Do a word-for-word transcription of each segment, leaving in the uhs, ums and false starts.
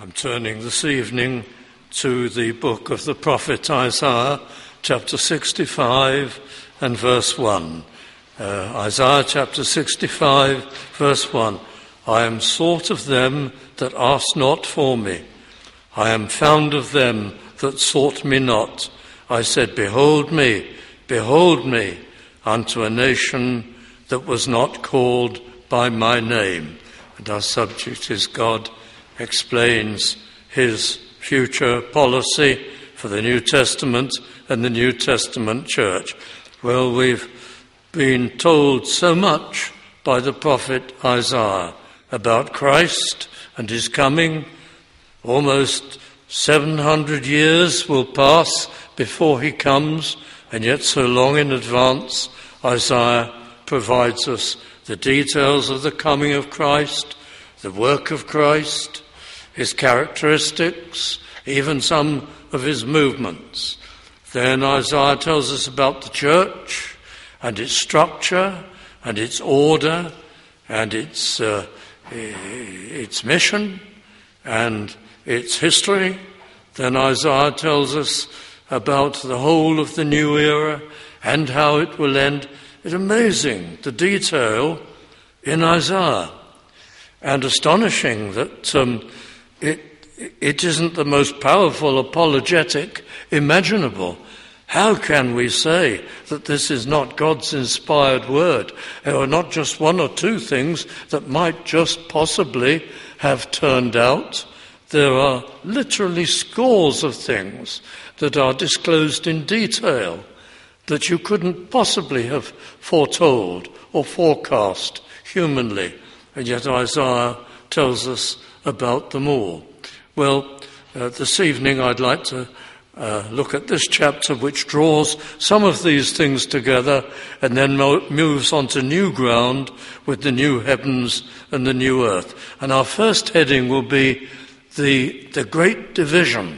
I'm turning this evening to the book of the prophet Isaiah, chapter sixty-five and verse one. Uh, Isaiah chapter sixty-five, verse one. I am sought of them that asked not for me. I am found of them that sought me not. I said, behold me, behold me, unto a nation that was not called by my name. And our subject is God explains his future policy for the New Testament and the New Testament church. Well, we've been told so much by the prophet Isaiah about Christ and his coming. Almost seven hundred years will pass before he comes, and yet so long in advance Isaiah provides us the details of the coming of Christ, the work of Christ, his characteristics, even some of his movements. Then Isaiah tells us about the church and its structure and its order and its uh, its mission and its history. Then Isaiah tells us about the whole of the new era and how it will end. It's amazing, the detail in Isaiah, and astonishing that um, it it isn't the most powerful apologetic imaginable. How can we say that this is not God's inspired word? There are not just one or two things that might just possibly have turned out. There are literally scores of things that are disclosed in detail that you couldn't possibly have foretold or forecast humanly. And yet Isaiah tells us about them all. Well, uh, this evening I'd like to uh, look at this chapter which draws some of these things together and then mo- moves on to new ground with the new heavens and the new earth. And our first heading will be the, the great division.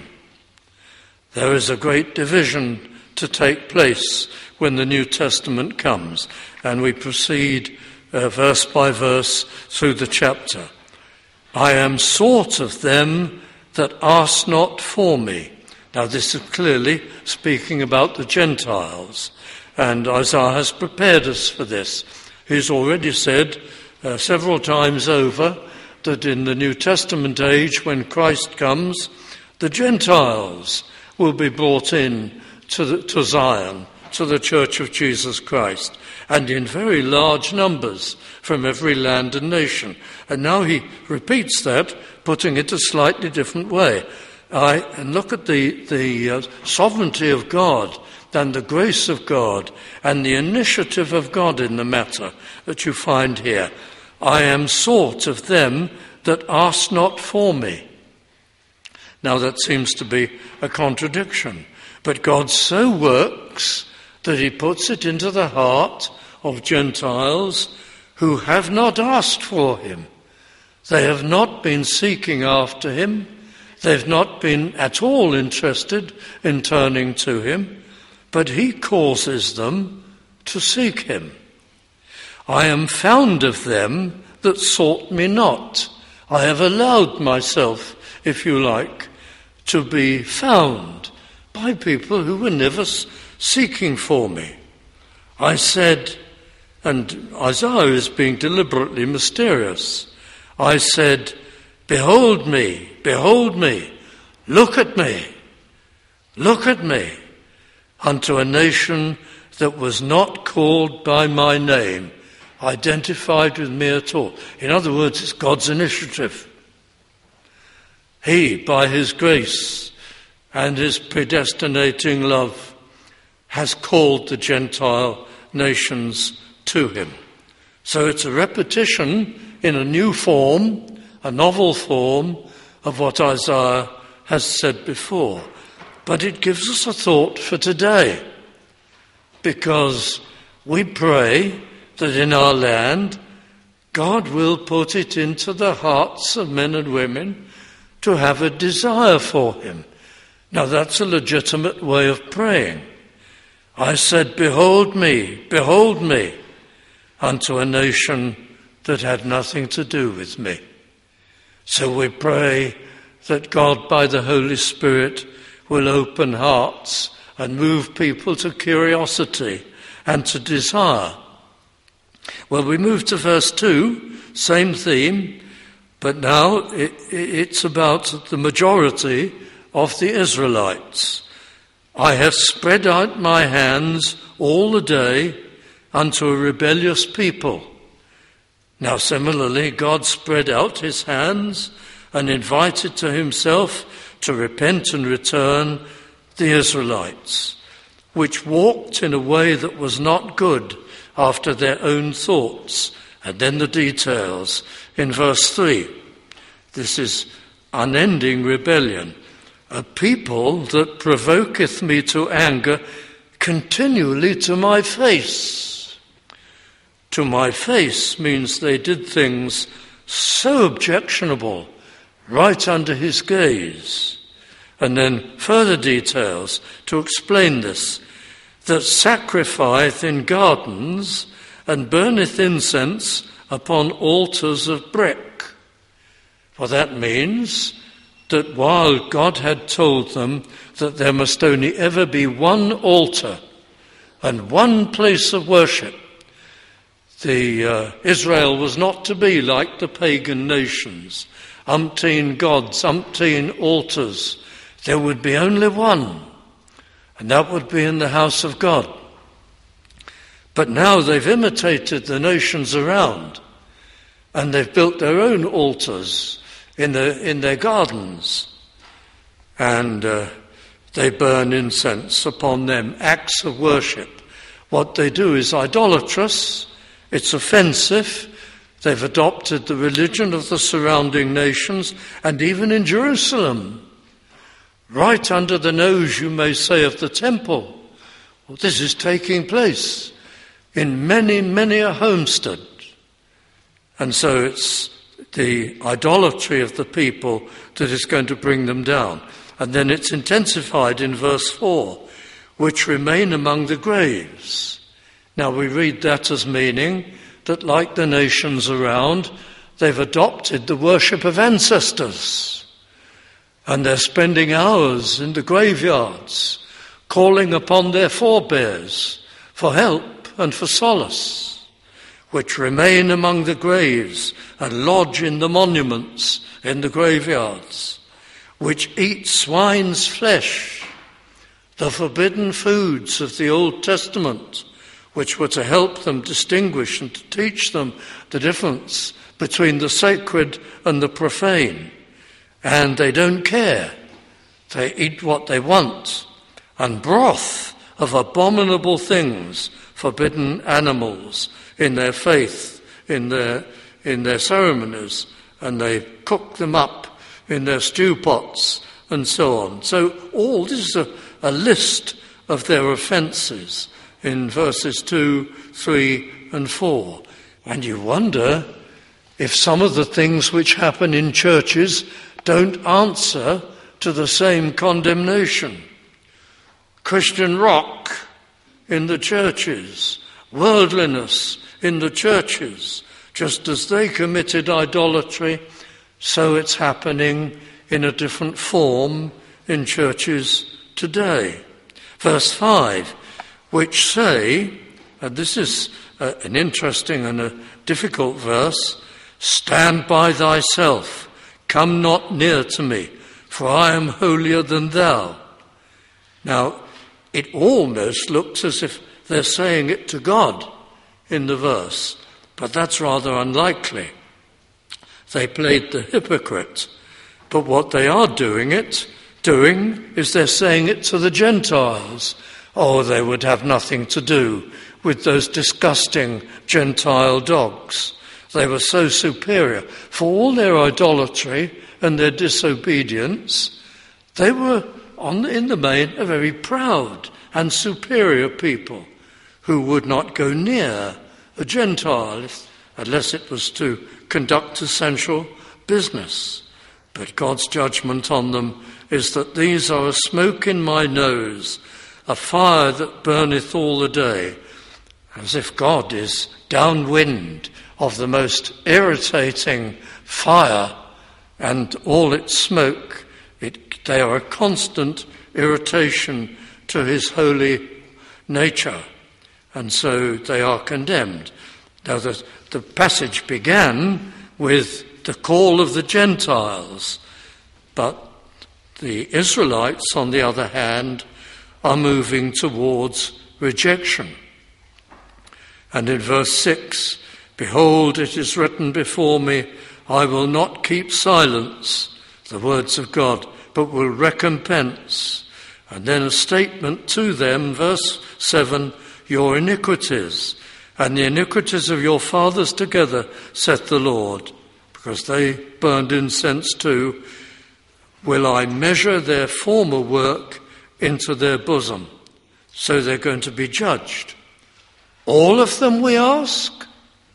There is a great division to take place when the New Testament comes. And we proceed uh, verse by verse through the chapter. I am sought of them that ask not for me. Now this is clearly speaking about the Gentiles, and Isaiah has prepared us for this. He's already said uh, several times over that in the New Testament age, when Christ comes, the Gentiles will be brought in to, the, to Zion, to the Church of Jesus Christ, and in very large numbers from every land and nation. And now he repeats that, putting it a slightly different way. I, and look at the, the uh, sovereignty of God and the grace of God and the initiative of God in the matter that you find here. I am sought of them that ask not for me. Now that seems to be a contradiction, but God so works that he puts it into the heart of Gentiles who have not asked for him. They have not been seeking after him. They've not been at all interested in turning to him, but he causes them to seek him. I am found of them that sought me not. I have allowed myself, if you like, to be found by people who were never seeking for me. I said, and Isaiah is being deliberately mysterious, I said, behold me, behold me, look at me, look at me, unto a nation that was not called by my name, identified with me at all. In other words, it's God's initiative. He, by his grace and his predestinating love, has called the Gentile nations to him. So it's a repetition in a new form, a novel form of what Isaiah has said before. But it gives us a thought for today, because we pray that in our land God will put it into the hearts of men and women to have a desire for him. Now that's a legitimate way of praying. I said, behold me, behold me, unto a nation that had nothing to do with me. So we pray that God, by the Holy Spirit, will open hearts and move people to curiosity and to desire. Well, we move to verse two, same theme, but now it, it's about the majority of the Israelites. I have spread out my hands all the day unto a rebellious people. Now, similarly, God spread out his hands and invited to himself to repent and return the Israelites, which walked in a way that was not good after their own thoughts. And then the details in verse three. This is unending rebellion. A people that provoketh me to anger continually to my face. To my face means they did things so objectionable right under his gaze. And then further details to explain this. That sacrificeth in gardens and burneth incense upon altars of brick. For that means that while God had told them that there must only ever be one altar and one place of worship, the uh, Israel was not to be like the pagan nations, umpteen gods, umpteen altars. There would be only one, and that would be in the house of God. But now they've imitated the nations around, and they've built their own altars in the in their gardens, and uh, they burn incense upon them, acts of worship. What they do is idolatrous, it's offensive. They've adopted the religion of the surrounding nations, and even in Jerusalem, right under the nose, you may say, of the temple. Well, this is taking place in many, many a homestead. And so it's the idolatry of the people that is going to bring them down. And then it's intensified in verse four, which remain among the graves. Now we read that as meaning that, like the nations around, they've adopted the worship of ancestors. And they're spending hours in the graveyards, calling upon their forebears for help and for solace, which remain among the graves and lodge in the monuments in the graveyards, which eat swine's flesh, the forbidden foods of the Old Testament, which were to help them distinguish and to teach them the difference between the sacred and the profane. And they don't care. They eat what they want. And broth of abominable things, forbidden animals, in their faith, in their in their ceremonies, and they cook them up in their stew pots and so on. So all this is a, a list of their offences in verses two, three and four. And you wonder if some of the things which happen in churches don't answer to the same condemnation. Christian rock in the churches, worldliness in the churches, just as they committed idolatry, so it's happening in a different form in churches today. Verse five, which say, and this is a, an interesting and a difficult verse, stand by thyself, come not near to me, for I am holier than thou. Now, it almost looks as if they're saying it to God in the verse, but that's rather unlikely. They played the hypocrite, but what they are doing it, doing is they're saying it to the Gentiles. Oh, they would have nothing to do with those disgusting Gentile dogs. They were so superior. For all their idolatry and their disobedience, they were, on, in the main, a very proud and superior people who would not go near a Gentile unless it was to conduct essential business. But God's judgment on them is that these are a smoke in my nose, a fire that burneth all the day, as if God is downwind of the most irritating fire and all its smoke, it, they are a constant irritation to his holy nature, and so they are condemned. Now the, the passage began with the call of the Gentiles, but the Israelites, on the other hand, are moving towards rejection. And in verse six, behold, it is written before me, I will not keep silence, the words of God, but will recompense. And then a statement to them, verse seven, your iniquities and the iniquities of your fathers together, saith the Lord, because they burned incense too, will I measure their former work into their bosom. So they're going to be judged. All of them, we ask?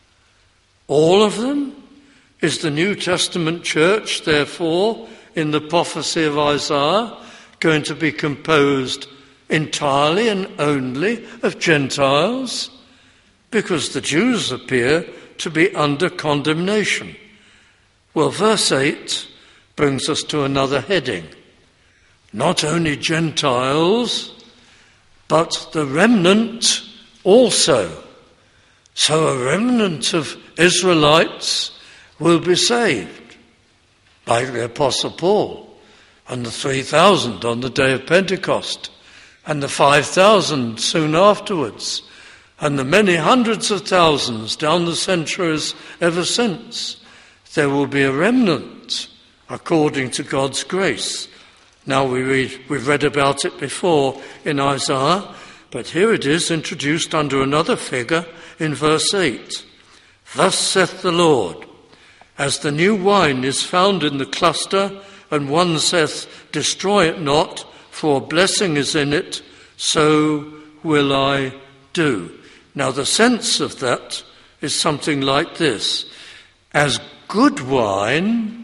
All of them? Is the New Testament church, therefore, in the prophecy of Isaiah, going to be composed entirely and only of Gentiles? Because the Jews appear to be under condemnation. Well, verse eight brings us to another heading. Not only Gentiles, but the remnant also. So a remnant of Israelites will be saved, like the Apostle Paul, and the three thousand on the day of Pentecost, and the five thousand soon afterwards, and the many hundreds of thousands down the centuries ever since. There will be a remnant according to God's grace. Now we read, we've read about it before in Isaiah, but here it is introduced under another figure in verse eight. Thus saith the Lord, as the new wine is found in the cluster, and one saith, destroy it not, for a blessing is in it, so will I do. Now the sense of that is something like this. As good wine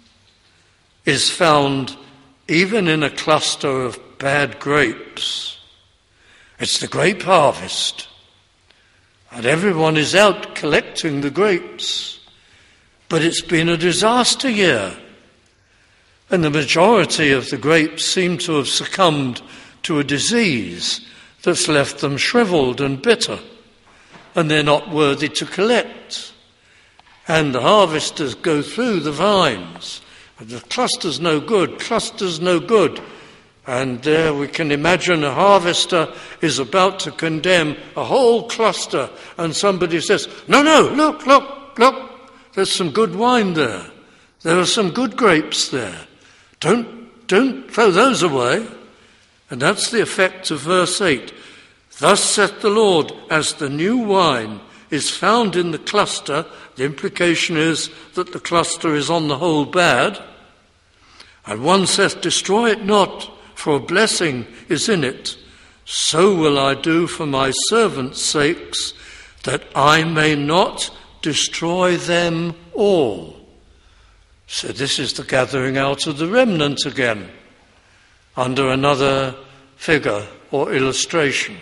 is found even in a cluster of bad grapes, it's the grape harvest, and everyone is out collecting the grapes, but it's been a disaster year, and the majority of the grapes seem to have succumbed to a disease that's left them shriveled and bitter, and they're not worthy to collect. And the harvesters go through the vines. The cluster's no good, cluster's no good. And there we can imagine a harvester is about to condemn a whole cluster, and somebody says, no, no, look, look, look, there's some good wine there. There are some good grapes there. Don't, don't throw those away. And that's the effect of verse eight. Thus saith the Lord, as the new wine is found in the cluster, the implication is that the cluster is on the whole bad, and one saith, destroy it not, for a blessing is in it, so will I do for my servants' sakes, that I may not destroy them all. So this is the gathering out of the remnant again, under another figure or illustration.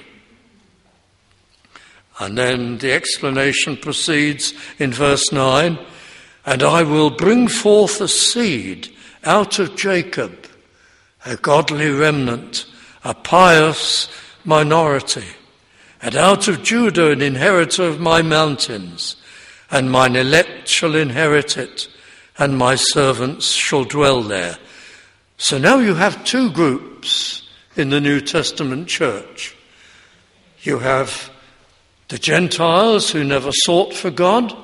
And then the explanation proceeds in verse nine, and I will bring forth a seed out of Jacob, a godly remnant, a pious minority, and out of Judah an inheritor of my mountains, and mine elect shall inherit it, and my servants shall dwell there. So now you have two groups in the New Testament church. You have the Gentiles who never sought for God,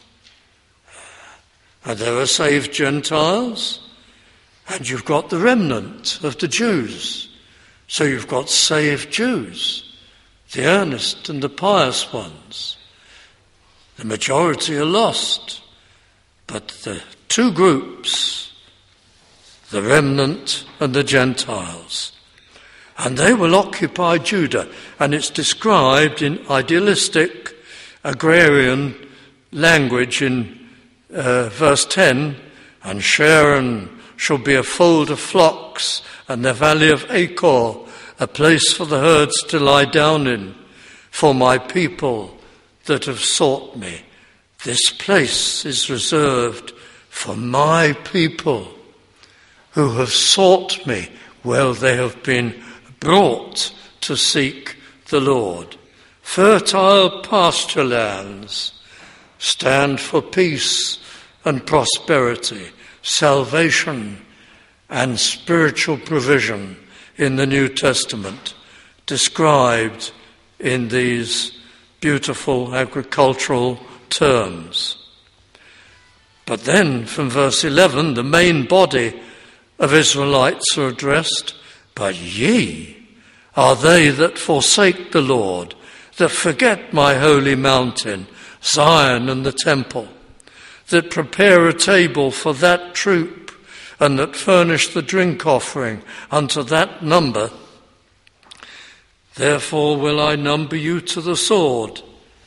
and there are saved Gentiles, and you've got the remnant of the Jews. So you've got saved Jews, the earnest and the pious ones. The majority are lost, but the two groups, the remnant and the Gentiles, and they will occupy Judah. And it's described in idealistic agrarian language in uh, verse ten, and Sharon shall be a fold of flocks, and the valley of Achor a place for the herds to lie down in, for my people that have sought me. This place is reserved for my people who have sought me, well, they have been brought to seek the Lord. Fertile pasture lands stand for peace and prosperity, salvation and spiritual provision in the New Testament, described in these beautiful agricultural terms. But then from verse eleven, the main body of Israelites are addressed, but ye are they that forsake the Lord, that forget my holy mountain, Zion and the temple, that prepare a table for that troop, and that furnish the drink offering unto that number. Therefore will I number you to the sword.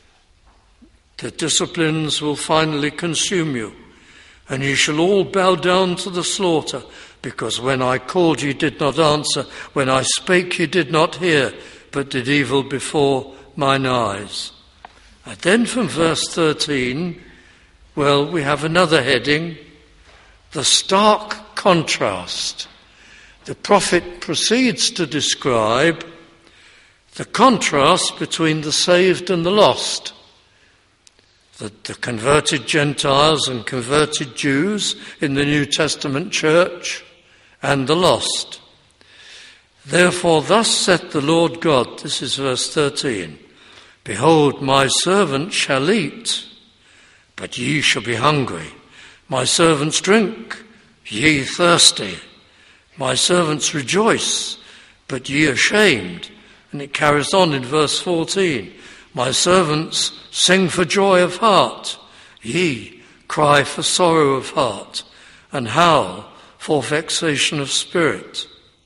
The disciplines will finally consume you, and ye shall all bow down to the slaughter, because when I called ye did not answer, when I spake ye did not hear, but did evil before mine eyes. And then from verse thirteen, well, we have another heading, the stark contrast. The prophet proceeds to describe the contrast between the saved and the lost, the, the converted Gentiles and converted Jews in the New Testament church, and the lost. Therefore thus saith the Lord God, this is verse thirteen, behold, my servant shall eat, but ye shall be hungry. My servants drink, ye thirsty. My servants rejoice, but ye are shamed. And it carries on in verse fourteen. My servants sing for joy of heart, ye cry for sorrow of heart, and howl for vexation of spirit.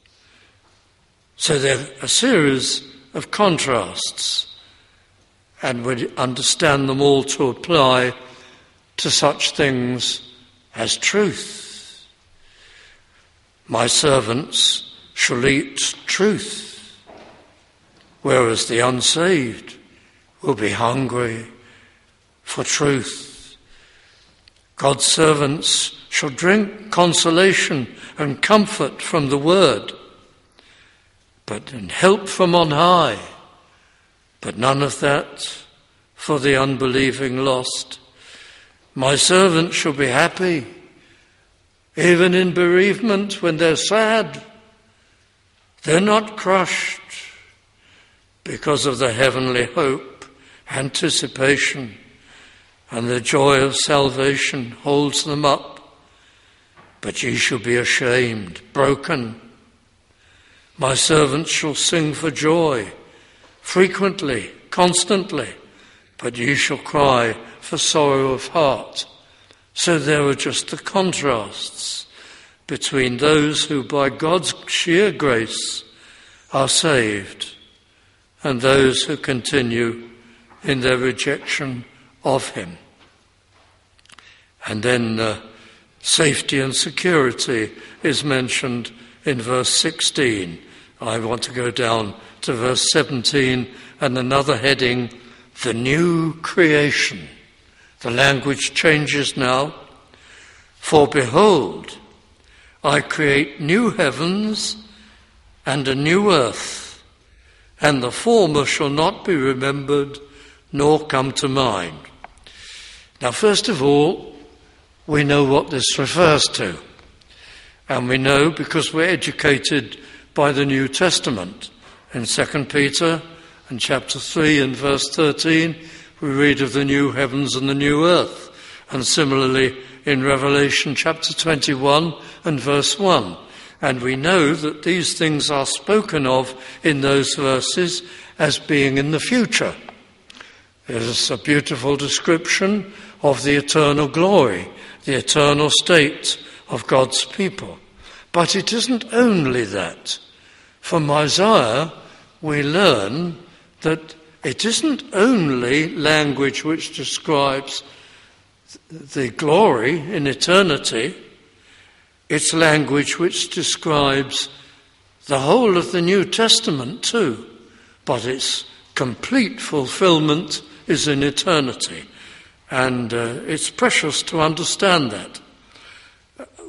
So there are a series of contrasts, and we understand them all to apply to such things as truth. My servants shall eat truth, whereas the unsaved will be hungry for truth. God's servants shall drink consolation and comfort from the word, but and help from on high, but none of that for the unbelieving lost. My servants shall be happy, even in bereavement when they're sad. They're not crushed because of the heavenly hope, anticipation, and the joy of salvation holds them up. But ye shall be ashamed, broken. My servants shall sing for joy, frequently, constantly, but ye shall cry for sorrow of heart. So there are just the contrasts between those who by God's sheer grace are saved and those who continue in their rejection of him. And then uh, safety and security is mentioned in verse sixteen. I want to go down to verse seventeen and another heading, the new creation. The language changes now. For behold, I create new heavens and a new earth, and the former shall not be remembered nor come to mind. Now, first of all, we know what this refers to. And we know because we're educated by the New Testament. In Second Peter and chapter three and verse thirteen, we read of the new heavens and the new earth. And similarly in Revelation chapter twenty-one and verse one. And we know that these things are spoken of in those verses as being in the future. There's a beautiful description of the eternal glory, the eternal state of God's people. But it isn't only that. From Isaiah, we learn that it isn't only language which describes the glory in eternity, it's language which describes the whole of the New Testament too, but its complete fulfillment is in eternity. And uh, it's precious to understand that.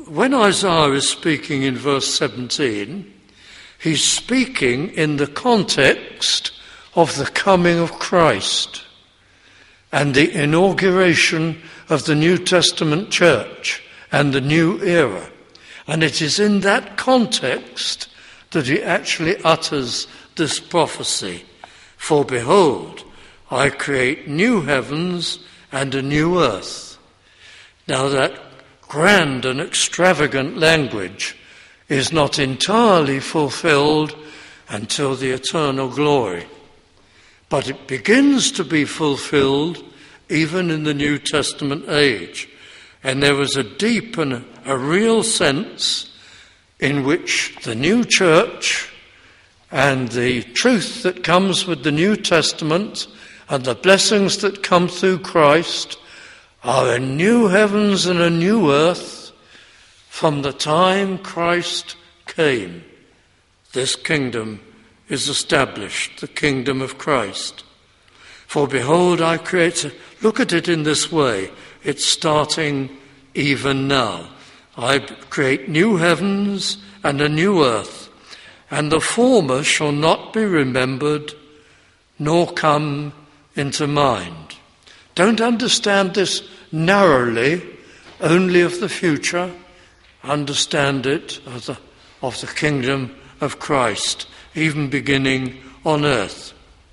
when Isaiah is speaking in verse seventeen, he's speaking in the context of the coming of Christ and the inauguration of the New Testament church and the new era. And it is in that context that he actually utters this prophecy. For behold, I create new heavens and a new earth. Now that grand and extravagant language is not entirely fulfilled until the eternal glory. But it begins to be fulfilled even in the New Testament age. And there was a deep and a real sense in which the new church and the truth that comes with the New Testament and the blessings that come through Christ are a new heavens and a new earth from the time Christ came. This kingdom is established, the kingdom of Christ. For behold, I create, look at it in this way, it's starting even now. I create new heavens and a new earth, and the former shall not be remembered, nor come into mind. Don't understand this narrowly, only of the future. Understand it of the, of the kingdom of Christ, even beginning on earth.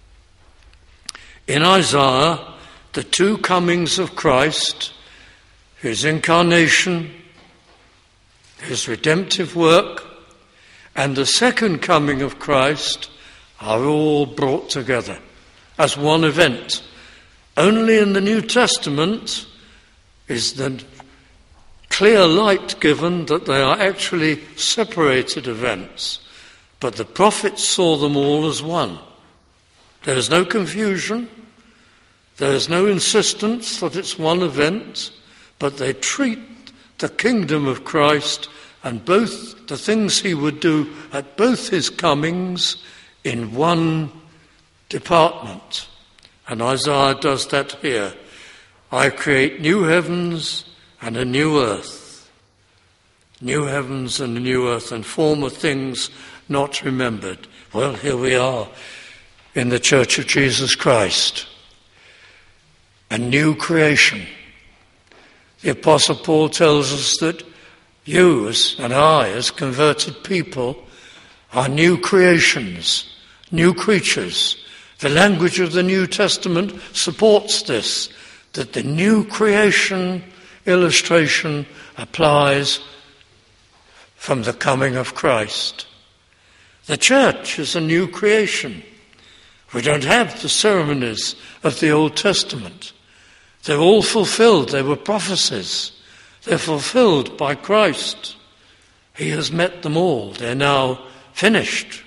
In Isaiah, the two comings of Christ, his incarnation, his redemptive work, and the second coming of Christ are all brought together as one event. Only in the New Testament is the clear light given that they are actually separated events, but the prophets saw them all as one. There is no confusion, there is no insistence that it's one event, but they treat the kingdom of Christ and both the things he would do at both his comings in one department. And Isaiah does that here. I create new heavens and a new earth. New heavens and a new earth, and former things not remembered. Well, here we are in the Church of Jesus Christ. A new creation. The Apostle Paul tells us that you as, and I as converted people are new creations, new creatures. The language of the New Testament supports this, that the new creation illustration applies from the coming of Christ. The church is a new creation. We don't have the ceremonies of the Old Testament. They're all fulfilled. They were prophecies. They're fulfilled by Christ. He has met them all. They're now finished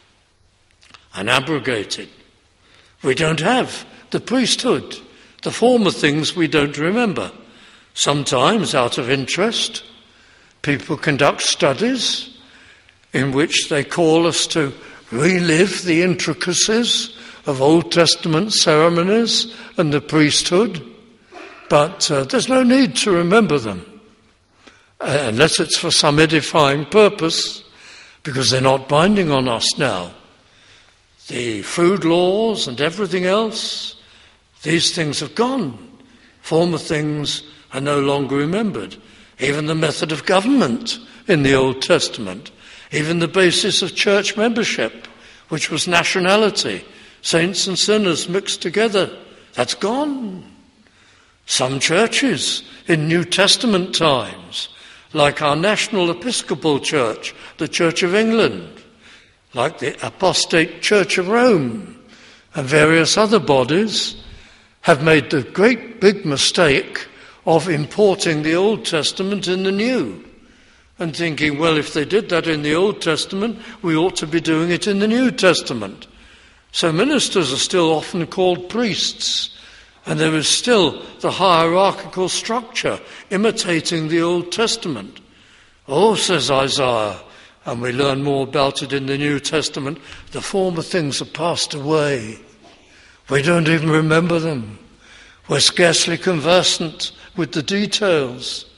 and abrogated. We don't have the priesthood. The former things we don't remember. Sometimes, out of interest, people conduct studies in which they call us to relive the intricacies of Old Testament ceremonies and the priesthood. But uh, there's no need to remember them, uh, unless it's for some edifying purpose, because they're not binding on us now. The food laws and everything else, these things have gone. Former things are no longer remembered. Even the method of government in the Old Testament, even the basis of church membership, which was nationality, saints and sinners mixed together, that's gone. Some churches in New Testament times, like our National Episcopal Church, the Church of England, like the Apostate Church of Rome, and various other bodies, have made the great big mistake of importing the Old Testament in the New, and thinking, well, if they did that in the Old Testament, we ought to be doing it in the New Testament. So ministers are still often called priests, and there is still the hierarchical structure imitating the Old Testament. Oh, says Isaiah, and we learn more about it in the New Testament, the former things are passed away. We don't even remember them. We're scarcely conversant with the details.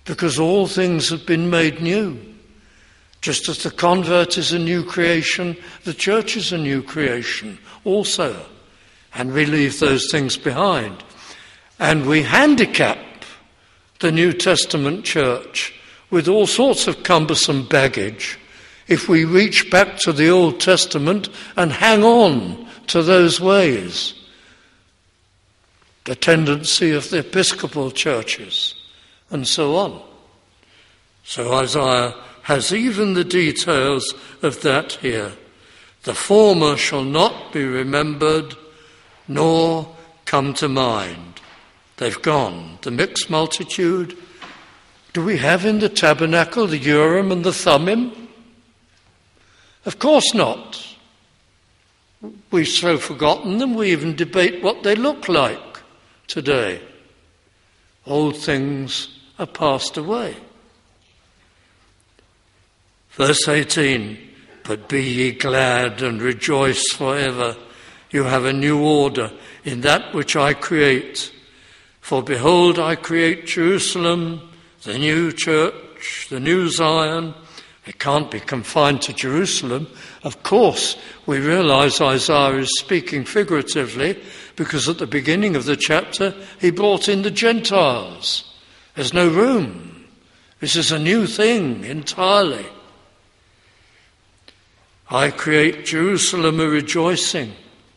because all things have been made new. Just as the convert is a new creation, the church is a new creation also. And we leave those things behind. And we handicap the New Testament church with all sorts of cumbersome baggage if we reach back to the Old Testament and hang on to those ways. The tendency of the Episcopal churches and so on. So Isaiah has even the details of that here. The former shall not be remembered, nor come to mind. They've gone. The mixed multitude. Do we have in the tabernacle the Urim and the Thummim? Of course not. We've so forgotten them, we even debate what they look like today. Old things are passed away. Verse eighteen, but be ye glad and rejoice forever. You have a new order in that which I create. For behold, I create Jerusalem, the new church, the new Zion. It can't be confined to Jerusalem. Of course, we realize Isaiah is speaking figuratively because at the beginning of the chapter, he brought in the Gentiles. There's no room. This is a new thing entirely. I create Jerusalem a rejoicing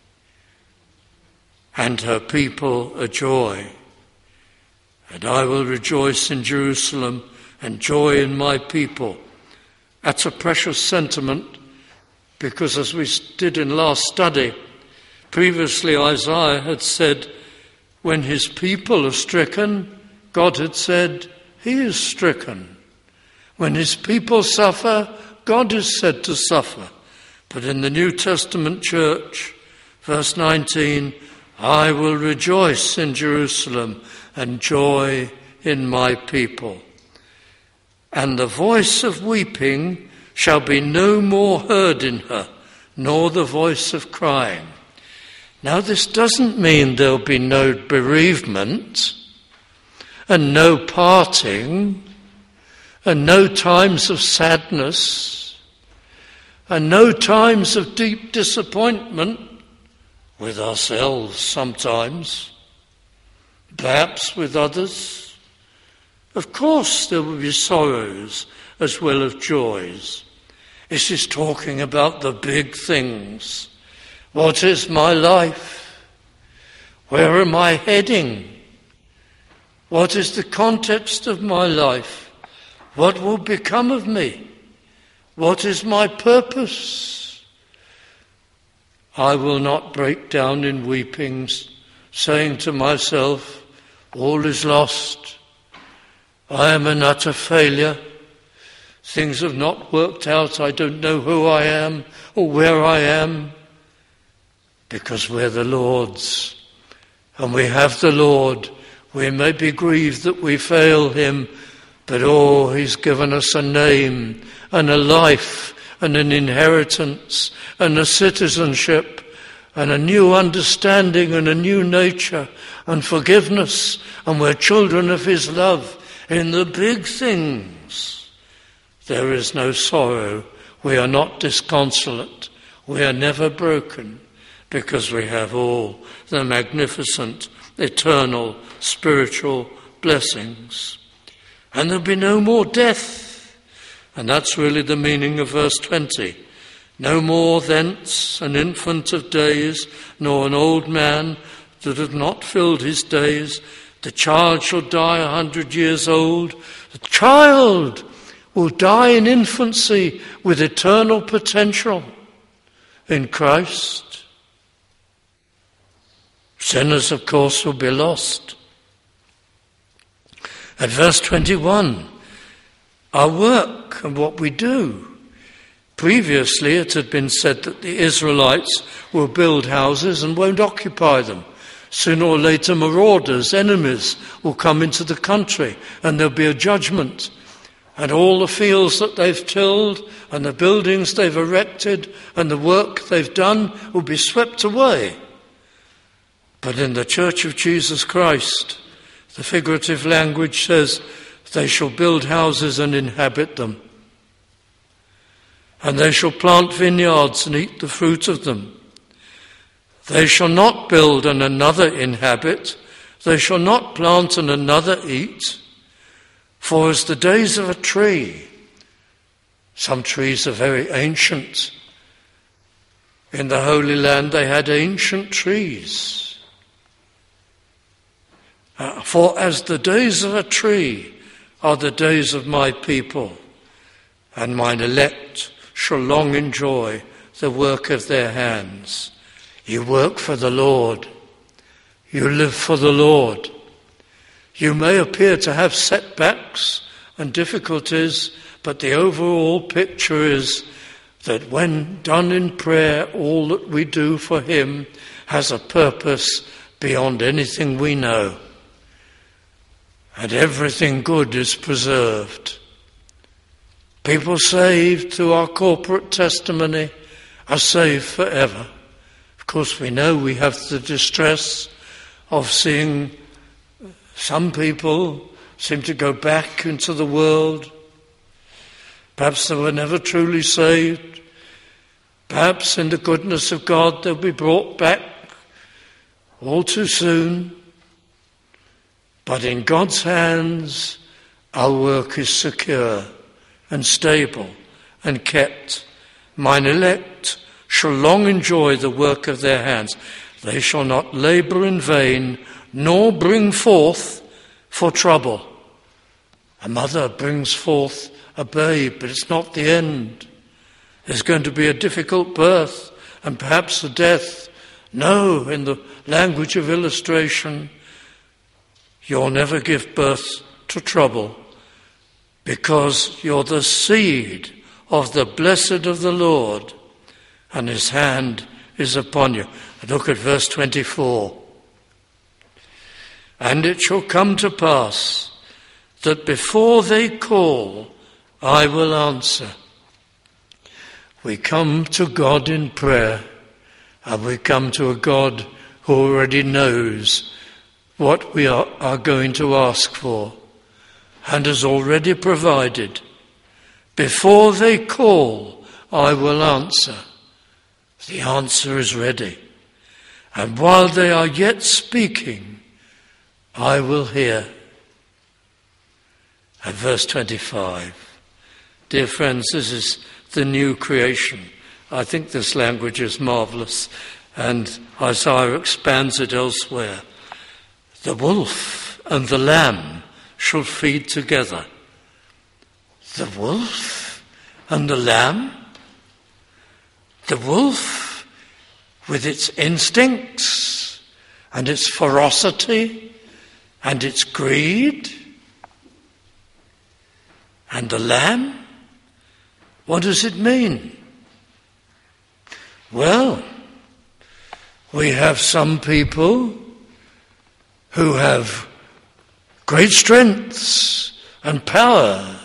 and her people a joy. And I will rejoice in Jerusalem and joy in my people. That's a precious sentiment because, as we did in last study, previously Isaiah had said, when his people are stricken, God had said, he is stricken. When his people suffer, God is said to suffer. But in the New Testament church, verse nineteen, I will rejoice in Jerusalem and joy in my people. And the voice of weeping shall be no more heard in her, nor the voice of crying. Now this doesn't mean there'll be no bereavement and no parting and no times of sadness and no times of deep disappointment with ourselves sometimes, perhaps with others. Of course there will be sorrows as well as joys. This is talking about the big things. What is my life? Where am I heading? What is the context of my life? What will become of me? What is my purpose? I will not break down in weepings, saying to myself, all is lost. I am an utter failure. Things have not worked out. I don't know who I am or where I am. Because we're the Lord's. And we have the Lord. We may be grieved that we fail him. But oh, he's given us a name and a life and an inheritance and a citizenship and a new understanding and a new nature and forgiveness. And we're children of his love. In the big things, there is no sorrow. We are not disconsolate. We are never broken because we have all the magnificent, eternal, spiritual blessings. And there'll be no more death. And that's really the meaning of verse twenty. No more thence an infant of days, nor an old man that hath not filled his days. The child shall die a hundred years old. The child will die in infancy with eternal potential in Christ. Sinners, of course, will be lost. At verse twenty-one, our work and what we do. Previously it had been said that the Israelites will build houses and won't occupy them. Sooner or later marauders, enemies will come into the country and there'll be a judgment. And all the fields that they've tilled and the buildings they've erected and the work they've done will be swept away. But in the Church of Jesus Christ, the figurative language says, They shall build houses and inhabit them. And they shall plant vineyards and eat the fruit of them. They shall not build and another inhabit. They shall not plant and another eat. For as the days of a tree, some trees are very ancient. In the Holy Land they had ancient trees. Uh, for as the days of a tree are the days of my people, and mine elect shall long enjoy the work of their hands. You work for the Lord. You live for the Lord. You may appear to have setbacks and difficulties, but the overall picture is that when done in prayer, all that we do for him has a purpose beyond anything we know. And everything good is preserved. People saved through our corporate testimony are saved forever. Of course, we know we have the distress of seeing some people seem to go back into the world. Perhaps they were never truly saved. Perhaps in the goodness of God they'll be brought back all too soon. But in God's hands our work is secure and stable and kept. Mine elect shall long enjoy the work of their hands. They shall not labour in vain, nor bring forth for trouble. A mother brings forth a babe, but it's not the end. There's going to be a difficult birth and perhaps a death. No, in the language of illustration, you'll never give birth to trouble because you're the seed of the blessed of the Lord, and his hand is upon you. Look at verse twenty-four. And it shall come to pass that before they call, I will answer. We come to God in prayer, and we come to a God who already knows what we are, are going to ask for and has already provided. Before they call, I will answer. The answer is ready. And while they are yet speaking, I will hear. And verse twenty-five. Dear friends, this is the new creation. I think this language is marvellous, and Isaiah expands it elsewhere. The wolf and the lamb shall feed together. The wolf and the lamb? The wolf with its instincts and its ferocity and its greed. And the lamb? What does it mean? Well, we have some people who have great strengths and power.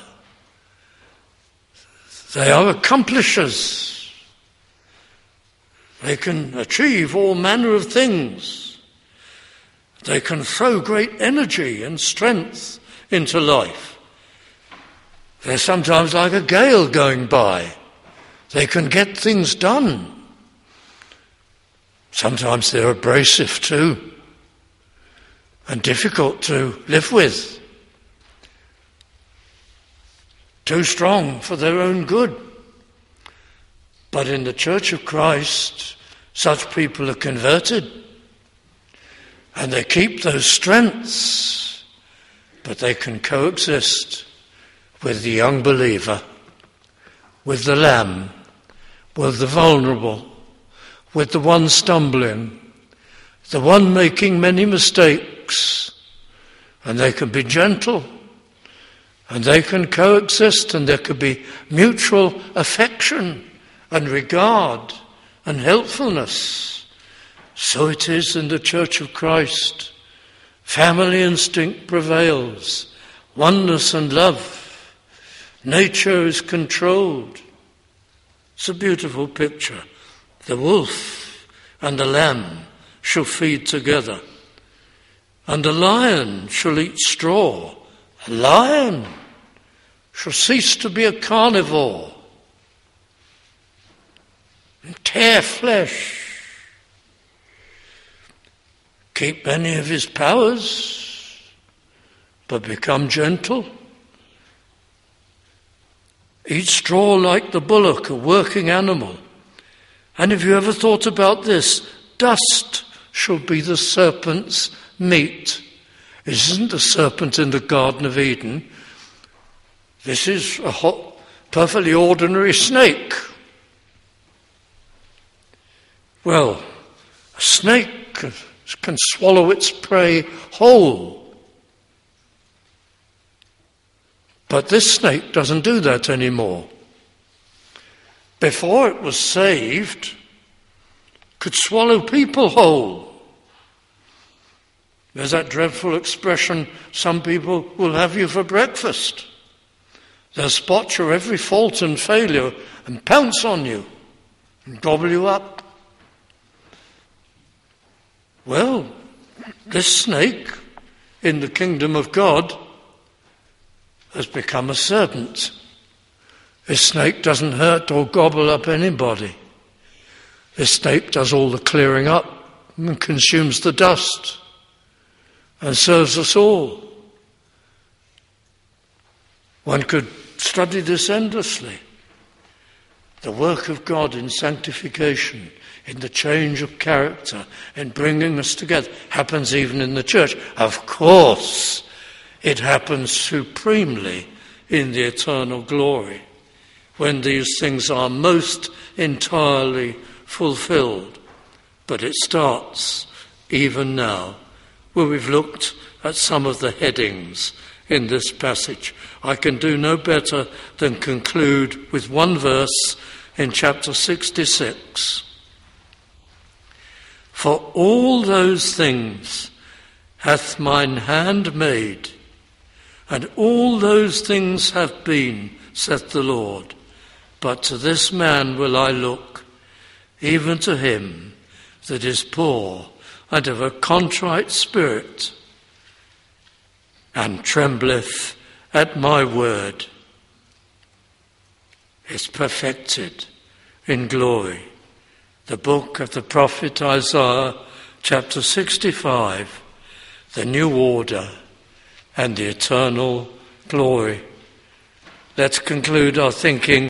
They are accomplishers. They can achieve all manner of things. They can throw great energy and strength into life. They're sometimes like a gale going by. They can get things done. Sometimes they're abrasive too, and difficult to live with. Too strong for their own good. But in the Church of Christ, such people are converted, and they keep those strengths, but they can coexist with the young believer, with the lamb, with the vulnerable, with the one stumbling, the one making many mistakes, and they can be gentle, and they can coexist, and there could be mutual affection and regard and helpfulness. So it is in the Church of Christ. Family instinct prevails, oneness and love. Nature is controlled. It's a beautiful picture. The wolf and the lamb shall feed together, and the lion shall eat straw A lion shall cease to be a carnivore and tear flesh, keep many of his powers, but become gentle. Eat straw like the bullock, a working animal. And have you ever thought about this? Dust shall be the serpent's meat. This isn't the serpent in the Garden of Eden. This is a hot, perfectly ordinary snake. Well, a snake can, can swallow its prey whole. But this snake doesn't do that anymore. Before it was saved, could swallow people whole. There's that dreadful expression, some people will have you for breakfast. They'll spot your every fault and failure and pounce on you and gobble you up. Well, this snake in the kingdom of God has become a serpent. This snake doesn't hurt or gobble up anybody. This snake does all the clearing up and consumes the dust and serves us all. One could study this endlessly. The work of God in sanctification, in the change of character, in bringing us together, happens even in the church. Of course, it happens supremely in the eternal glory, when these things are most entirely fulfilled. But it starts even now, where we've looked at some of the headings in this passage. I can do no better than conclude with one verse in chapter sixty-six. For all those things hath mine hand made, and all those things have been, saith the Lord. But to this man will I look, even to him that is poor and of a contrite spirit, and trembleth at my word, is perfected in glory. The book of the prophet Isaiah, chapter sixty-five, the new order and the eternal glory. Let's conclude our thinking